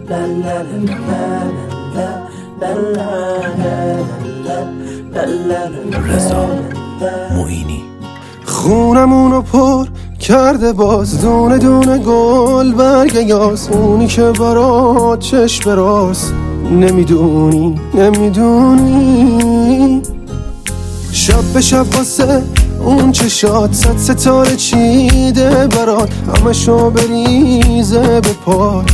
رضا معینی. خونمونو پر کرده باز دونه دونه گل برگ یاس، اونی که برات چشم راست نمیدونی شب به شب واسه اون چشات صد ستاره چیده برات، همشو بریزه به پات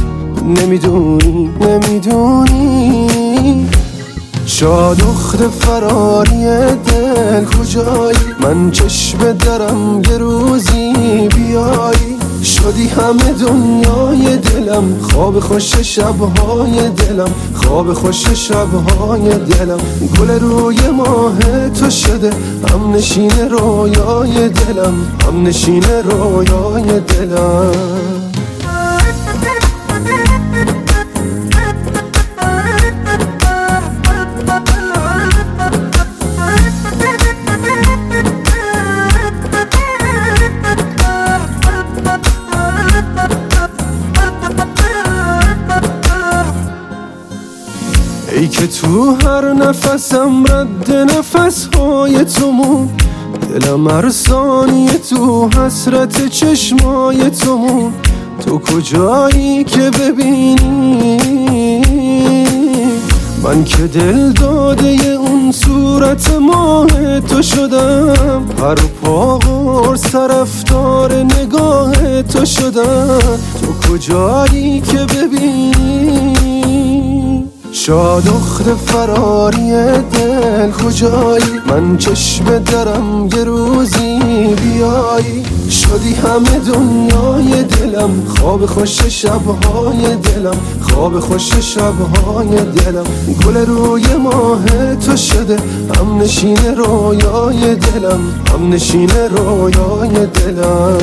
نمیدونی شاد اخت فراری دل کجایی؟ من چشم درم یه روزی بیایی، شدی همه دنیای دلم، خواب خوش شبهای دلم، خواب خوش شبهای دلم. گل روی ماه تو شده هم نشین رویای دلم، هم نشین رویای دلم. ای که تو هر نفسم رد نفسهای تو مون، دلم هر ثانیه تو حسرت چشمای تو مون. تو کجایی که ببینی من که دل داده اون صورت ماه تو شدم، هر پا قرص طرفدار نگاه تو شدم. تو کجایی که ببینی شاد اخت فراری دل کجایی؟ من چشم درم یه روزی بیایی، شدی همه دنیای دلم، خواب خوش شبهای دلم، خواب خوش شبهای دلم. گل روی ماه تو شده هم نشین رویای دلم، هم نشین رویای دلم.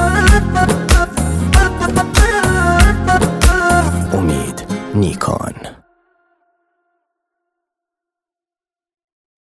امید نیکان.